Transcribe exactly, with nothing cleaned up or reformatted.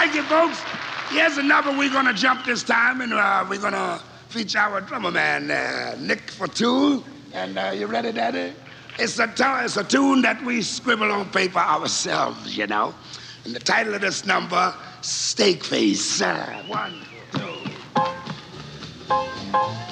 thank you, folks. Here's another we're gonna jump this time, and uh, we're gonna feature our drummer man, uh, Nick Fatoon. And uh, you ready, Daddy? It's a, t- it's a tune that we scribble on paper ourselves, you know. And the title of this number, Steak Face. Uh, one, two.